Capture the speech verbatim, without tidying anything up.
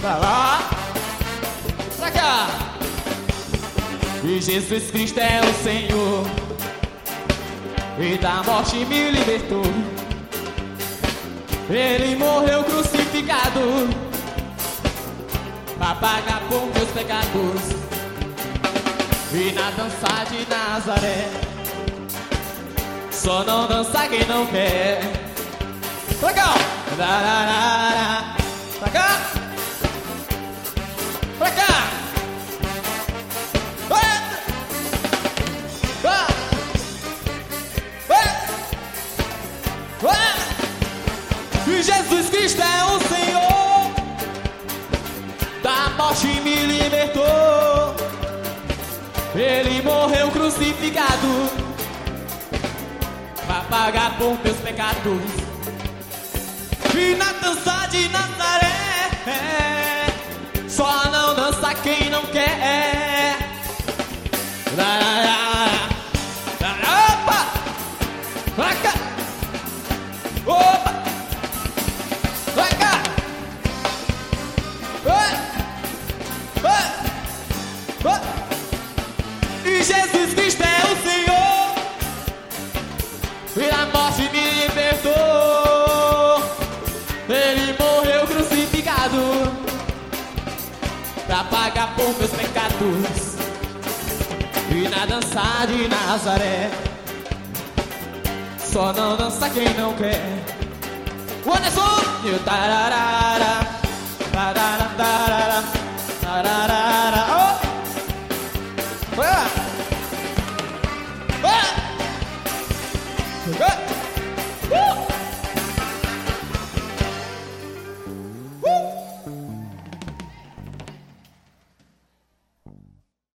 Pra lá, pra cá. E Jesus Cristo é o Senhor, e da morte me libertou. Ele morreu crucificado pra pagar por meus pecados. E na dança de Nazaré só não dança quem não quer. Pra cá, pra cá, pra cá. E Jesus Cristo é o Senhor, da morte me libertou. Ele morreu crucificado pra pagar por meus pecados. E na dança de Nazaré só não dança quem não quer. Opa! Pra cá! Opa! Pra cá! E Jesus Cristo é o Senhor, e a morte me libertou. Ele morreu crucificado pra pagar por meus pecados. E na dança de Nazaré só não dança quem não quer. O Anderson! E o tararara, tararara, tararara, tararara. Oh! Ah! Ah! Ah!